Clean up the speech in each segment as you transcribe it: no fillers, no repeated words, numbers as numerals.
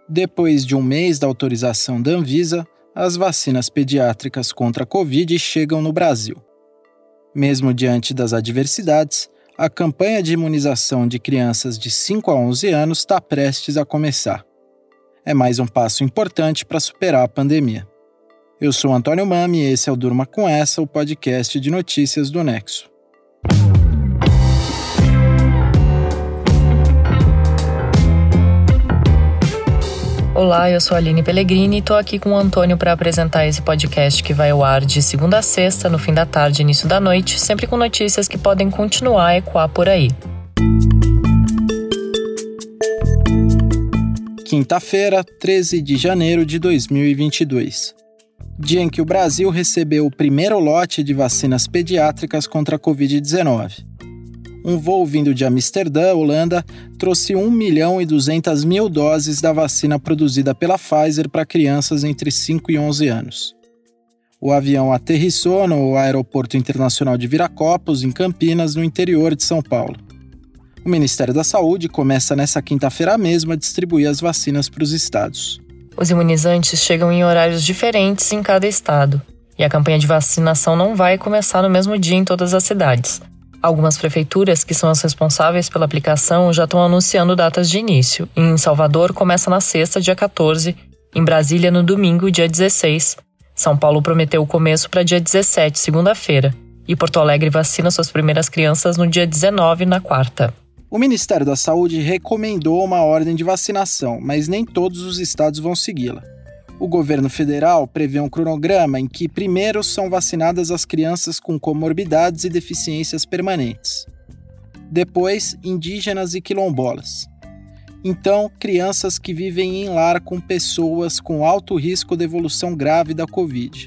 Depois de um mês da autorização da Anvisa, as vacinas pediátricas contra a Covid chegam no Brasil. Mesmo diante das adversidades, a campanha de imunização de crianças de 5 a 11 anos está prestes a começar. É mais um passo importante para superar a pandemia. Eu sou Antônio Mami e esse é o Durma Com Essa, o podcast de notícias do Nexo. Olá, eu sou a Aline Pellegrini e estou aqui com o Antônio para apresentar esse podcast que vai ao ar de segunda a sexta, no fim da tarde e início da noite, sempre com notícias que podem continuar a ecoar por aí. Quinta-feira, 13 de janeiro de 2022. Dia em que o Brasil recebeu o primeiro lote de vacinas pediátricas contra a Covid-19. Um voo vindo de Amsterdã, Holanda, trouxe 1.200.000 doses da vacina produzida pela Pfizer para crianças entre 5 e 11 anos. O avião aterrissou no Aeroporto Internacional de Viracopos, em Campinas, no interior de São Paulo. O Ministério da Saúde começa nesta quinta-feira mesmo a distribuir as vacinas para os estados. Os imunizantes chegam em horários diferentes em cada estado, e a campanha de vacinação não vai começar no mesmo dia em todas as cidades. Algumas prefeituras, que são as responsáveis pela aplicação, já estão anunciando datas de início. Em Salvador, começa na sexta, dia 14, em Brasília, no domingo, dia 16. São Paulo prometeu o começo para dia 17, segunda-feira. E Porto Alegre vacina suas primeiras crianças no dia 19, na quarta. O Ministério da Saúde recomendou uma ordem de vacinação, mas nem todos os estados vão segui-la. O governo federal prevê um cronograma em que primeiro são vacinadas as crianças com comorbidades e deficiências permanentes. Depois, indígenas e quilombolas. Então, crianças que vivem em lar com pessoas com alto risco de evolução grave da Covid.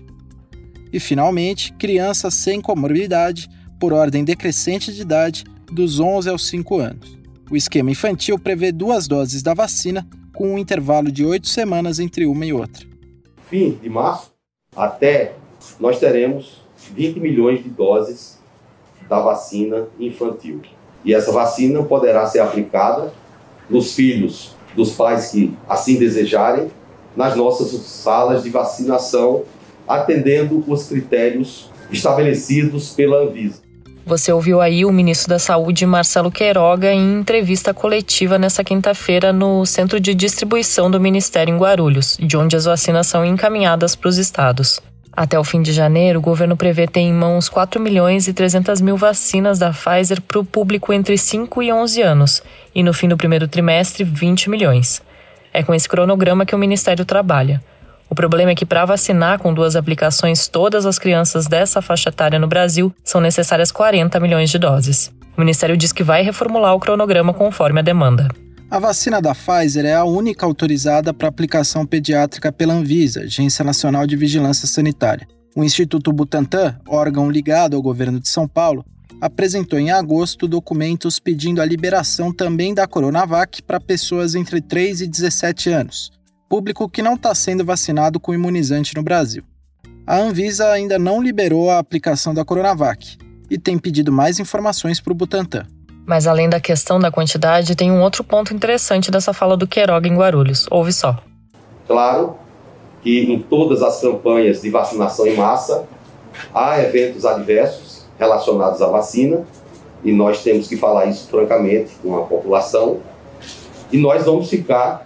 E, finalmente, crianças sem comorbidade, por ordem decrescente de idade, dos 11 aos 5 anos. O esquema infantil prevê 2 doses da vacina, com um intervalo de 8 semanas entre uma e outra. Fim de março, até nós teremos 20 milhões de doses da vacina infantil. E essa vacina poderá ser aplicada nos filhos dos pais que assim desejarem, nas nossas salas de vacinação, atendendo os critérios estabelecidos pela Anvisa. Você ouviu aí o ministro da Saúde, Marcelo Queiroga, em entrevista coletiva nesta quinta-feira no Centro de Distribuição do Ministério em Guarulhos, de onde as vacinas são encaminhadas para os estados. Até o fim de janeiro, o governo prevê ter em mãos 4.300.000 vacinas da Pfizer para o público entre 5 e 11 anos, e no fim do primeiro trimestre, 20 milhões. É com esse cronograma que o Ministério trabalha. O problema é que para vacinar com 2 aplicações todas as crianças dessa faixa etária no Brasil, são necessárias 40 milhões de doses. O Ministério diz que vai reformular o cronograma conforme a demanda. A vacina da Pfizer é a única autorizada para aplicação pediátrica pela Anvisa, Agência Nacional de Vigilância Sanitária. O Instituto Butantan, órgão ligado ao governo de São Paulo, apresentou em agosto documentos pedindo a liberação também da Coronavac para pessoas entre 3 e 17 anos. Público que não está sendo vacinado com imunizante no Brasil. A Anvisa ainda não liberou a aplicação da Coronavac e tem pedido mais informações para o Butantan. Mas além da questão da quantidade, tem um outro ponto interessante dessa fala do Queiroga em Guarulhos. Ouve só. Claro que em todas as campanhas de vacinação em massa, há eventos adversos relacionados à vacina e nós temos que falar isso francamente com a população e nós vamos ficar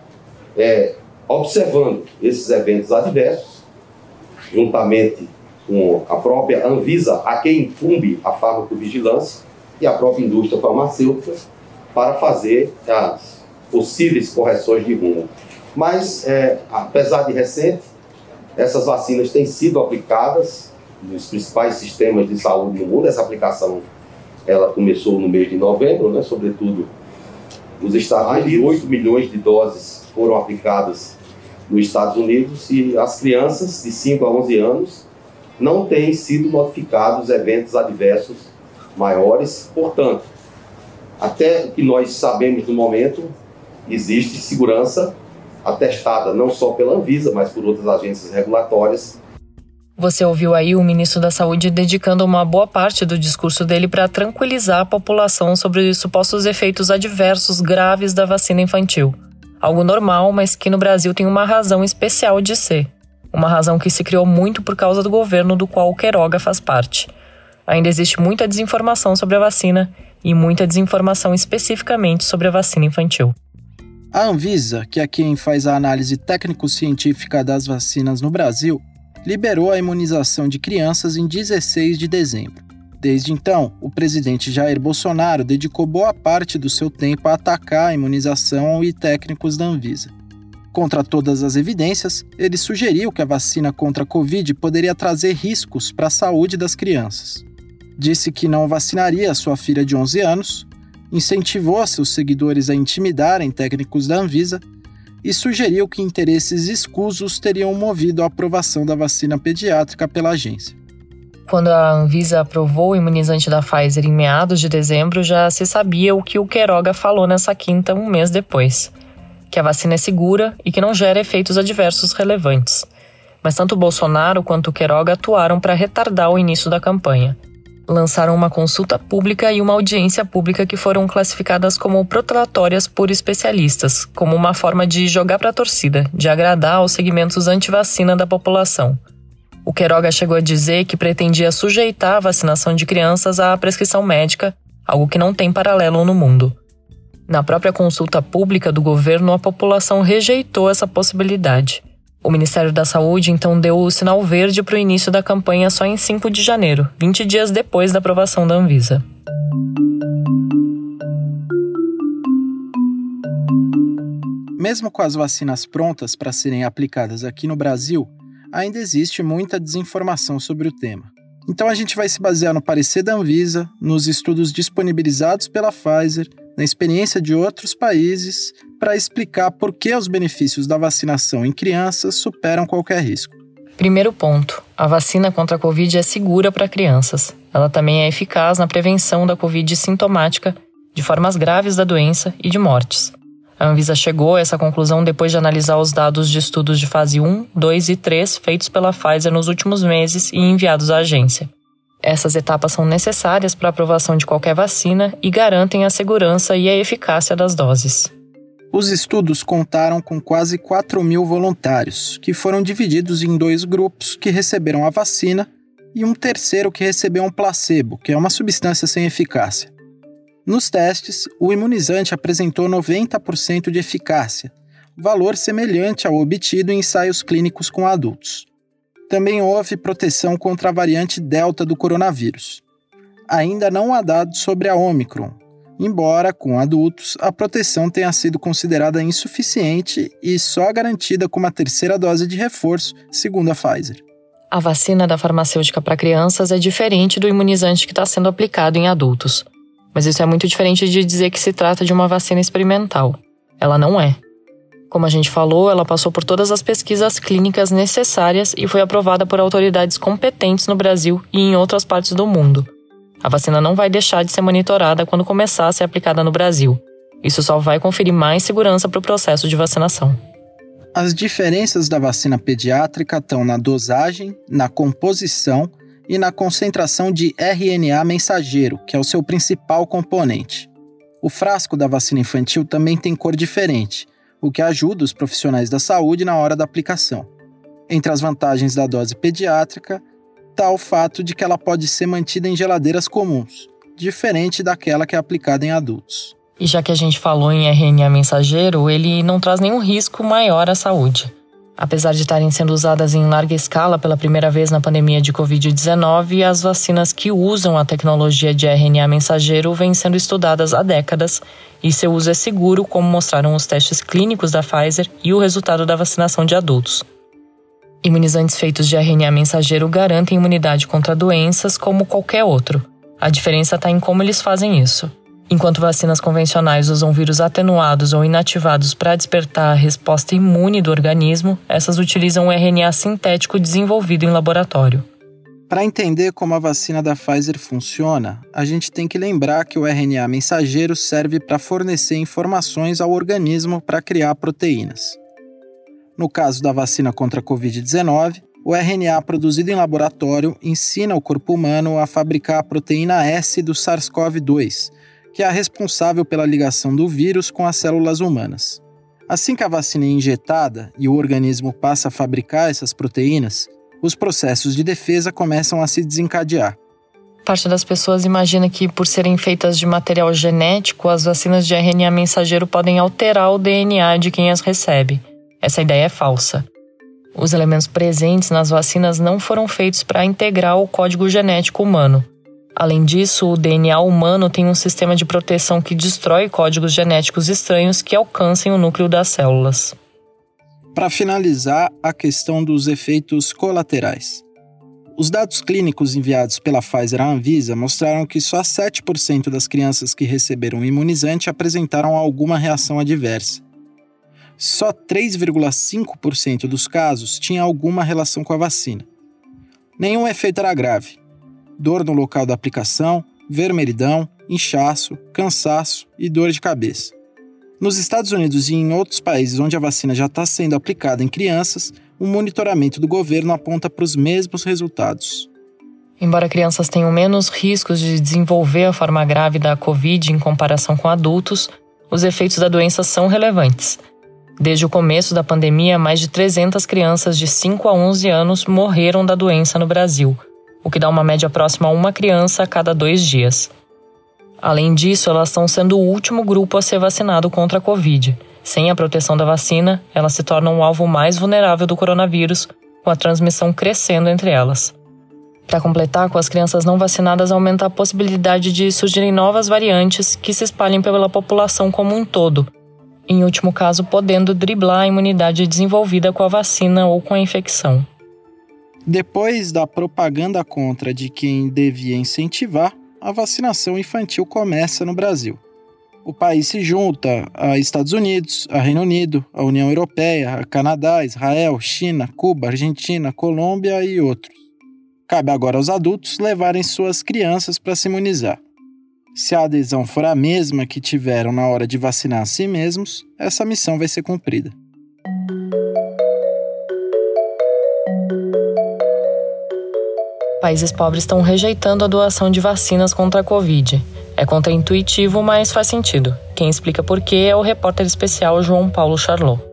observando esses eventos adversos, juntamente com a própria Anvisa, a quem incumbe a farmacovigilância e a própria indústria farmacêutica, para fazer as possíveis correções de rumo. Mas, apesar de recente, essas vacinas têm sido aplicadas nos principais sistemas de saúde no mundo. Essa aplicação ela começou no mês de novembro, sobretudo nos Estados Unidos. 8 milhões de doses foram aplicadas nos Estados Unidos e as crianças de 5 a 11 anos não têm sido notificados eventos adversos maiores. Portanto, até o que nós sabemos no momento, existe segurança atestada não só pela Anvisa, mas por outras agências regulatórias. Você ouviu aí o ministro da Saúde dedicando uma boa parte do discurso dele para tranquilizar a população sobre os supostos efeitos adversos graves da vacina infantil. Algo normal, mas que no Brasil tem uma razão especial de ser. Uma razão que se criou muito por causa do governo do qual o Queiroga faz parte. Ainda existe muita desinformação sobre a vacina e muita desinformação especificamente sobre a vacina infantil. A Anvisa, que é quem faz a análise técnico-científica das vacinas no Brasil, liberou a imunização de crianças em 16 de dezembro. Desde então, o presidente Jair Bolsonaro dedicou boa parte do seu tempo a atacar a imunização e técnicos da Anvisa. Contra todas as evidências, ele sugeriu que a vacina contra a Covid poderia trazer riscos para a saúde das crianças. Disse que não vacinaria sua filha de 11 anos, incentivou seus seguidores a intimidarem técnicos da Anvisa e sugeriu que interesses escusos teriam movido a aprovação da vacina pediátrica pela agência. Quando a Anvisa aprovou o imunizante da Pfizer em meados de dezembro, já se sabia o que o Queiroga falou nessa quinta, um mês depois. Que a vacina é segura e que não gera efeitos adversos relevantes. Mas tanto o Bolsonaro quanto o Queiroga atuaram para retardar o início da campanha. Lançaram uma consulta pública e uma audiência pública que foram classificadas como protelatórias por especialistas, como uma forma de jogar para a torcida, de agradar aos segmentos anti-vacina da população. O Queiroga chegou a dizer que pretendia sujeitar a vacinação de crianças à prescrição médica, algo que não tem paralelo no mundo. Na própria consulta pública do governo, a população rejeitou essa possibilidade. O Ministério da Saúde, então, deu o sinal verde para o início da campanha só em 5 de janeiro, 20 dias depois da aprovação da Anvisa. Mesmo com as vacinas prontas para serem aplicadas aqui no Brasil, ainda existe muita desinformação sobre o tema. Então a gente vai se basear no parecer da Anvisa, nos estudos disponibilizados pela Pfizer, na experiência de outros países, para explicar por que os benefícios da vacinação em crianças superam qualquer risco. Primeiro ponto, a vacina contra a Covid é segura para crianças. Ela também é eficaz na prevenção da Covid sintomática, de formas graves da doença e de mortes. A Anvisa chegou a essa conclusão depois de analisar os dados de estudos de fase 1, 2 e 3 feitos pela Pfizer nos últimos meses e enviados à agência. Essas etapas são necessárias para a aprovação de qualquer vacina e garantem a segurança e a eficácia das doses. Os estudos contaram com quase 4.000 voluntários, que foram divididos em 2 grupos que receberam a vacina e um terceiro que recebeu um placebo, que é uma substância sem eficácia. Nos testes, o imunizante apresentou 90% de eficácia, valor semelhante ao obtido em ensaios clínicos com adultos. Também houve proteção contra a variante Delta do coronavírus. Ainda não há dados sobre a Omicron, embora, com adultos, a proteção tenha sido considerada insuficiente e só garantida com uma terceira dose de reforço, segundo a Pfizer. A vacina da farmacêutica para crianças é diferente do imunizante que está sendo aplicado em adultos. Mas isso é muito diferente de dizer que se trata de uma vacina experimental. Ela não é. Como a gente falou, ela passou por todas as pesquisas clínicas necessárias e foi aprovada por autoridades competentes no Brasil e em outras partes do mundo. A vacina não vai deixar de ser monitorada quando começar a ser aplicada no Brasil. Isso só vai conferir mais segurança para o processo de vacinação. As diferenças da vacina pediátrica estão na dosagem, na composição e na concentração de RNA mensageiro, que é o seu principal componente. O frasco da vacina infantil também tem cor diferente, o que ajuda os profissionais da saúde na hora da aplicação. Entre as vantagens da dose pediátrica está o fato de que ela pode ser mantida em geladeiras comuns, diferente daquela que é aplicada em adultos. E já que a gente falou em RNA mensageiro, ele não traz nenhum risco maior à saúde. Apesar de estarem sendo usadas em larga escala pela primeira vez na pandemia de Covid-19, as vacinas que usam a tecnologia de RNA mensageiro vêm sendo estudadas há décadas e seu uso é seguro, como mostraram os testes clínicos da Pfizer e o resultado da vacinação de adultos. Imunizantes feitos de RNA mensageiro garantem imunidade contra doenças como qualquer outro. A diferença está em como eles fazem isso. Enquanto vacinas convencionais usam vírus atenuados ou inativados para despertar a resposta imune do organismo, essas utilizam o RNA sintético desenvolvido em laboratório. Para entender como a vacina da Pfizer funciona, a gente tem que lembrar que o RNA mensageiro serve para fornecer informações ao organismo para criar proteínas. No caso da vacina contra a Covid-19, o RNA produzido em laboratório ensina o corpo humano a fabricar a proteína S do SARS-CoV-2, que é a responsável pela ligação do vírus com as células humanas. Assim que a vacina é injetada e o organismo passa a fabricar essas proteínas, os processos de defesa começam a se desencadear. Parte das pessoas imagina que, por serem feitas de material genético, as vacinas de RNA mensageiro podem alterar o DNA de quem as recebe. Essa ideia é falsa. Os elementos presentes nas vacinas não foram feitos para integrar o código genético humano. Além disso, o DNA humano tem um sistema de proteção que destrói códigos genéticos estranhos que alcancem o núcleo das células. Para finalizar, a questão dos efeitos colaterais. Os dados clínicos enviados pela Pfizer à Anvisa mostraram que só 7% das crianças que receberam o imunizante apresentaram alguma reação adversa. Só 3,5% dos casos tinha alguma relação com a vacina. Nenhum efeito era grave. Dor no local da aplicação, vermelhidão, inchaço, cansaço e dor de cabeça. Nos Estados Unidos e em outros países onde a vacina já está sendo aplicada em crianças, o monitoramento do governo aponta para os mesmos resultados. Embora crianças tenham menos riscos de desenvolver a forma grave da Covid em comparação com adultos, os efeitos da doença são relevantes. Desde o começo da pandemia, mais de 300 crianças de 5 a 11 anos morreram da doença no Brasil, o que dá uma média próxima a uma criança a cada 2 dias. Além disso, elas estão sendo o último grupo a ser vacinado contra a Covid. Sem a proteção da vacina, elas se tornam o alvo mais vulnerável do coronavírus, com a transmissão crescendo entre elas. Para completar, com as crianças não vacinadas aumenta a possibilidade de surgirem novas variantes que se espalhem pela população como um todo, em último caso podendo driblar a imunidade desenvolvida com a vacina ou com a infecção. Depois da propaganda contra de quem devia incentivar, a vacinação infantil começa no Brasil. O país se junta a Estados Unidos, a Reino Unido, a União Europeia, a Canadá, Israel, China, Cuba, Argentina, Colômbia e outros. Cabe agora aos adultos levarem suas crianças para se imunizar. Se a adesão for a mesma que tiveram na hora de vacinar a si mesmos, essa missão vai ser cumprida. Países pobres estão rejeitando a doação de vacinas contra a Covid. É contraintuitivo, mas faz sentido. Quem explica por quê é o repórter especial João Paulo Charlot.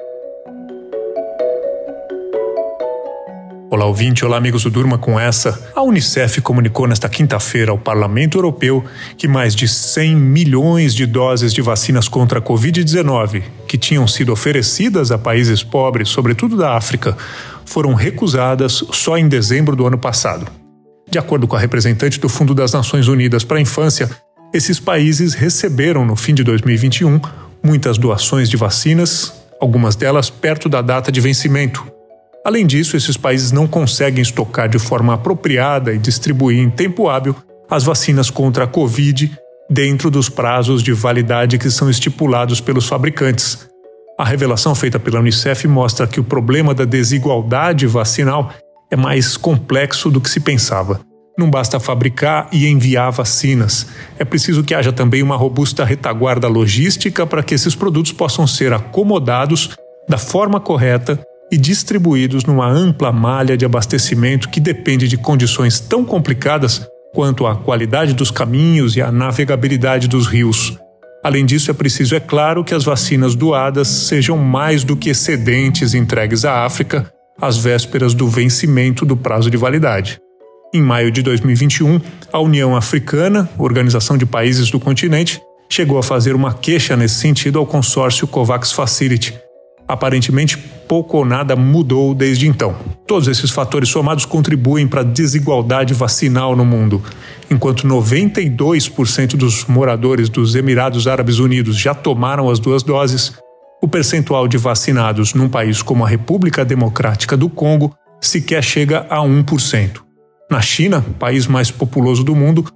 Olá, ouvinte. Olá, amigos do Durma com Essa. A Unicef comunicou nesta quinta-feira ao Parlamento Europeu que mais de 100 milhões de doses de vacinas contra a Covid-19, que tinham sido oferecidas a países pobres, sobretudo da África, foram recusadas só em dezembro do ano passado. De acordo com a representante do Fundo das Nações Unidas para a Infância, esses países receberam, no fim de 2021, muitas doações de vacinas, algumas delas perto da data de vencimento. Além disso, esses países não conseguem estocar de forma apropriada e distribuir em tempo hábil as vacinas contra a Covid dentro dos prazos de validade que são estipulados pelos fabricantes. A revelação feita pela Unicef mostra que o problema da desigualdade vacinal é mais complexo do que se pensava. Não basta fabricar e enviar vacinas. É preciso que haja também uma robusta retaguarda logística para que esses produtos possam ser acomodados da forma correta e distribuídos numa ampla malha de abastecimento que depende de condições tão complicadas quanto a qualidade dos caminhos e a navegabilidade dos rios. Além disso, é preciso, é claro, que as vacinas doadas sejam mais do que excedentes entregues à África às vésperas do vencimento do prazo de validade. Em maio de 2021, a União Africana, organização de países do continente, chegou a fazer uma queixa nesse sentido ao consórcio COVAX Facility. Aparentemente, pouco ou nada mudou desde então. Todos esses fatores somados contribuem para a desigualdade vacinal no mundo. Enquanto 92% dos moradores dos Emirados Árabes Unidos já tomaram as 2 doses, o percentual de vacinados num país como a República Democrática do Congo sequer chega a 1%. Na China, país mais populoso do mundo,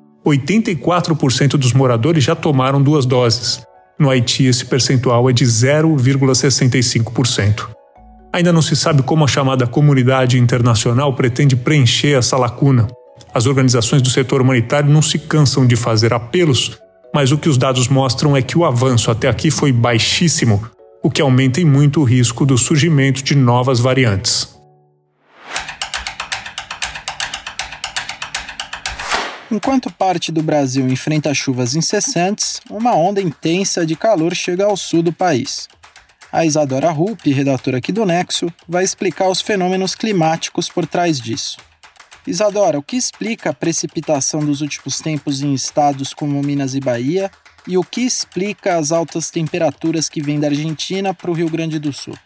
84% dos moradores já tomaram 2 doses. No Haiti, esse percentual é de 0,65%. Ainda não se sabe como a chamada comunidade internacional pretende preencher essa lacuna. As organizações do setor humanitário não se cansam de fazer apelos, mas o que os dados mostram é que o avanço até aqui foi baixíssimo, o que aumenta em muito o risco do surgimento de novas variantes. Enquanto parte do Brasil enfrenta chuvas incessantes, uma onda intensa de calor chega ao sul do país. A Isadora Rupp, redatora aqui do Nexo, vai explicar os fenômenos climáticos por trás disso. Isadora, o que explica a precipitação dos últimos tempos em estados como Minas e Bahia e o que explica as altas temperaturas que vêm da Argentina para o Rio Grande do Sul?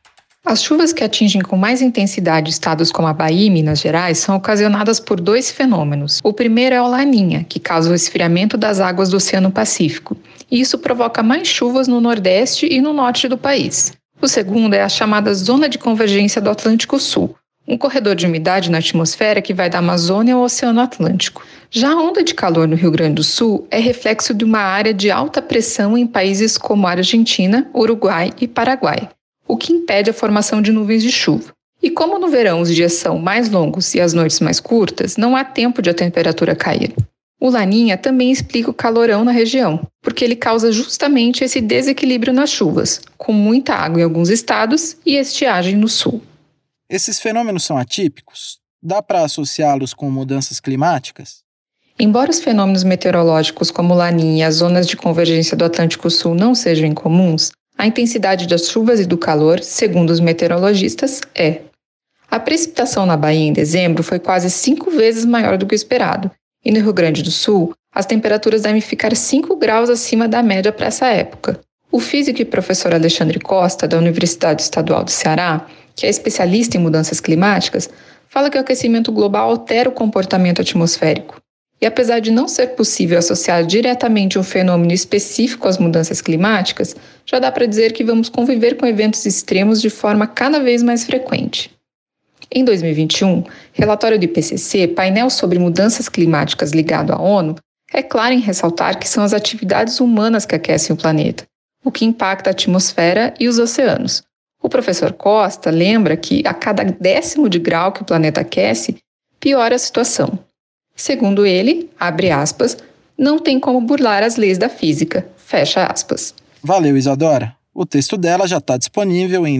As chuvas que atingem com mais intensidade estados como a Bahia e Minas Gerais são ocasionadas por dois fenômenos. O primeiro é o Laninha, que causa o esfriamento das águas do Oceano Pacífico, e isso provoca mais chuvas no Nordeste e no Norte do país. O segundo é a chamada Zona de Convergência do Atlântico Sul, um corredor de umidade na atmosfera que vai da Amazônia ao Oceano Atlântico. Já a onda de calor no Rio Grande do Sul é reflexo de uma área de alta pressão em países como a Argentina, Uruguai e Paraguai, o que impede a formação de nuvens de chuva. E como no verão os dias são mais longos e as noites mais curtas, não há tempo de a temperatura cair. O Laninha também explica o calorão na região, porque ele causa justamente esse desequilíbrio nas chuvas, com muita água em alguns estados e estiagem no sul. Esses fenômenos são atípicos? Dá para associá-los com mudanças climáticas? Embora os fenômenos meteorológicos como o Laninha e as zonas de convergência do Atlântico Sul não sejam incomuns, a intensidade das chuvas e do calor, segundo os meteorologistas, é. A precipitação na Bahia em dezembro foi quase 5 vezes maior do que o esperado, e no Rio Grande do Sul, as temperaturas devem ficar 5 graus acima da média para essa época. O físico e professor Alexandre Costa, da Universidade Estadual do Ceará, que é especialista em mudanças climáticas, fala que o aquecimento global altera o comportamento atmosférico. E apesar de não ser possível associar diretamente um fenômeno específico às mudanças climáticas, já dá para dizer que vamos conviver com eventos extremos de forma cada vez mais frequente. Em 2021, relatório do IPCC, painel sobre mudanças climáticas ligado à ONU, é claro em ressaltar que são as atividades humanas que aquecem o planeta, o que impacta a atmosfera e os oceanos. O professor Costa lembra que a cada 10º de grau que o planeta aquece, piora a situação. Segundo ele, abre aspas, não tem como burlar as leis da física, fecha aspas. Valeu, Isadora. O texto dela já está disponível em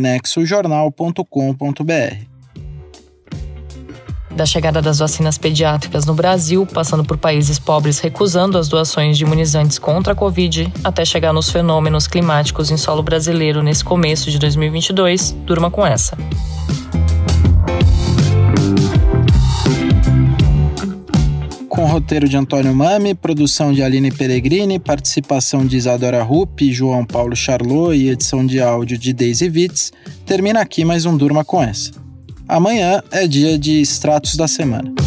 nexojornal.com.br. Da chegada das vacinas pediátricas no Brasil, passando por países pobres recusando as doações de imunizantes contra a Covid, até chegar nos fenômenos climáticos em solo brasileiro nesse começo de 2022, durma com essa. Com roteiro de Antônio Mami, produção de Aline Peregrini, participação de Isadora Rupp, João Paulo Charlot e edição de áudio de Daisy Vitz, termina aqui mais um Durma com essa. Amanhã é dia de extratos da semana.